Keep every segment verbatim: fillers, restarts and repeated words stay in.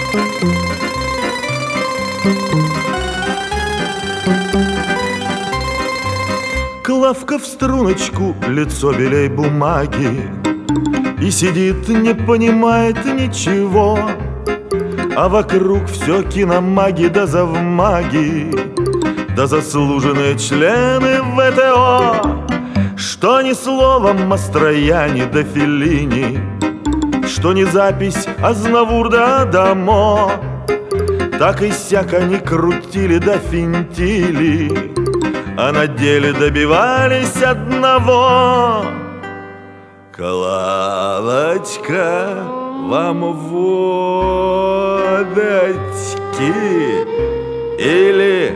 Клавка в струночку, лицо белей бумаги, и сидит, не понимает ничего, а вокруг все киномаги да завмаги, да заслуженные члены вэ тэ о. Что ни словом Мастрояни да Феллини, что ни запись Азнавур да Адамо, так и сяк они крутили да финтили, а на деле добивались одного. Клавочка, вам водочки или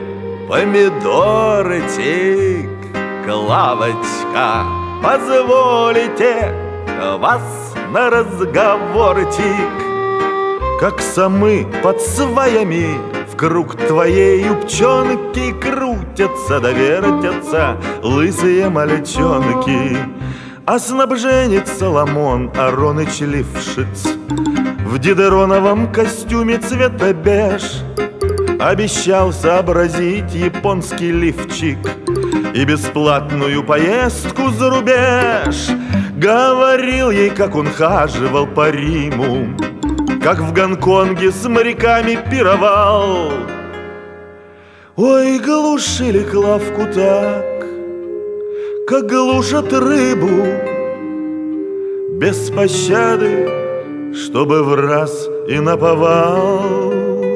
помидорчик? Клавочка, позволите вас на разговорчик? Как самы под сваями в круг твоей юбчонки крутятся да вертятся лысые мальчонки. А снабженец Соломон Ароныч Лившиц в дидероновом костюме цвета беж обещал сообразить японский лифчик и бесплатную поездку за рубеж. Говорил ей, как он хаживал по Риму, как в Гонконге с моряками пировал. Ой, глушили Клавку так, как глушат рыбу, без пощады, чтобы в раз и наповал.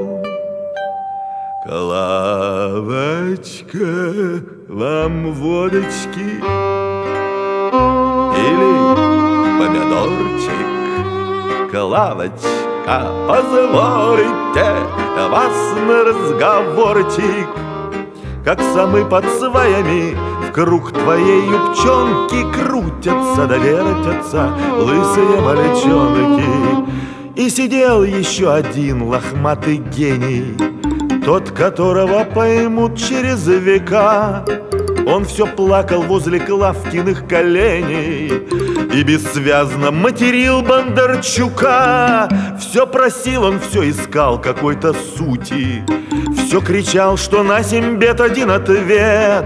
Клавочка, вам водочки или помидорчик? Клавочка, позволите вас на разговорчик? Как самы под сваями в круг твоей юбчонки крутятся да вертятся лысые мальчонки. И сидел еще один лохматый гений, тот, которого поймут через века. Он все плакал возле Клавкиных коленей и бессвязно материл Бондарчука. Все просил он, все искал какой-то сути, все кричал, что на семь бед один ответ,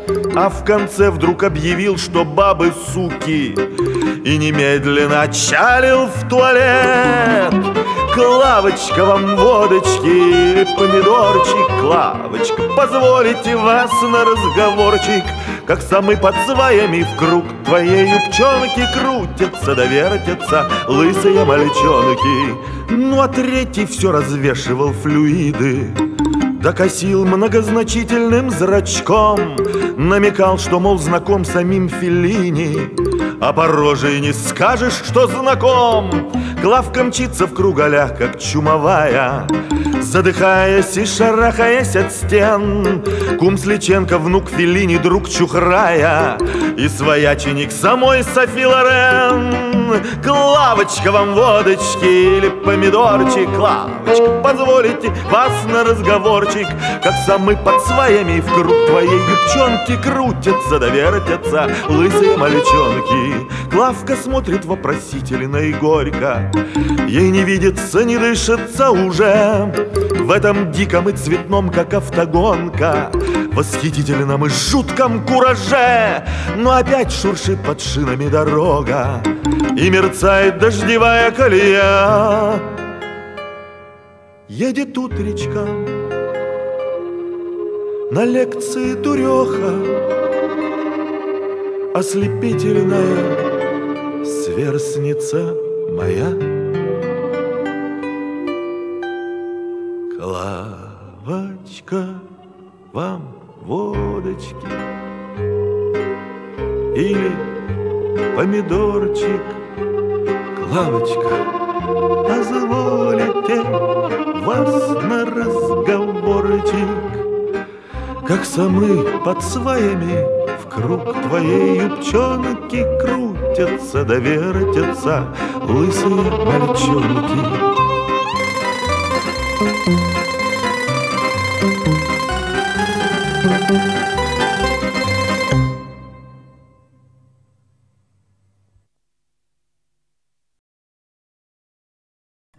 а в конце вдруг объявил, что бабы суки, и немедленно отчалил в туалет. Клавочка, вам водочки или помидорчик? Клавочка, позволите вас на разговорчик? Как самы под сваями в круг твоей юбчонки крутятся да вертятся лысые мальчонки. Ну а третий все развешивал флюиды, да косил многозначительным зрачком, намекал, что, мол, знаком с самим Феллини, а по роже и не скажешь, что знаком. Клавка мчится в круголях, как чумовая, задыхаясь и шарахаясь от стен. Кум Сличенко, внук Феллини, друг Чухрая и свояченик самой Софи Лорен. Клавочка, вам водочки или помидорчик? Клавочка, позволите вас на разговорчик? Как самы под сваями в круг твоей юбчонки крутятся да вертятся лысые мальчонки. Клавка смотрит вопросительно и горько, ей не видится, не дышится уже в этом диком и цветном, как автогонка, восхитительном и жутком кураже. Но опять шуршит под шинами дорога и мерцает дождевая колея. Едет утречка на лекции дуреха, ослепительная сверстница моя. Клавочка, вам водочки или помидорчик? Клавочка, позволите вас на разговорчик? Как самы под сваями в круг твоей юбчонки крутятся да вертятся лысые мальчонки.